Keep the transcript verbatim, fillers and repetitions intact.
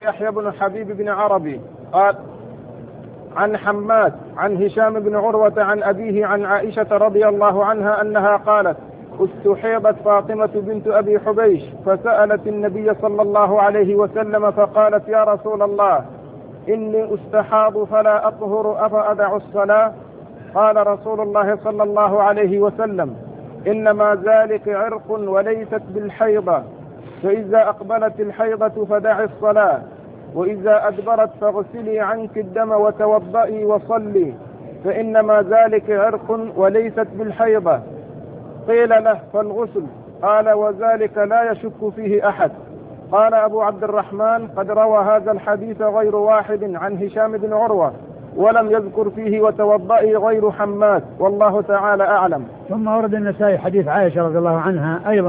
يحيى بن حبيب بن عربي قال عن حماد عن هشام بن عروة عن أبيه عن عائشة رضي الله عنها أنها قالت: استحيضت فاطمة بنت أبي حبيش فسألت النبي صلى الله عليه وسلم فقالت: يا رسول الله، إني أستحاض فلا أطهر أفأدع الصلاة؟ قال رسول الله صلى الله عليه وسلم: إنما ذلك عرق وليست بالحيضة، فإذا أقبلت الحيضة فدعي الصلاة، وإذا أدبرت فاغسلي عنك الدم وتوضئي وصلي، فإنما ذلك عرق وليست بالحيضة. قيل له: فالغسل؟ قال: وذلك لا يشك فيه أحد. قال أبو عبد الرحمن: قد روى هذا الحديث غير واحد عن هشام بن عروة ولم يذكر فيه وتوضئي غير حماد، والله تعالى أعلم. ثم ورد النسائي حديث عائشة رضي الله عنها أيضا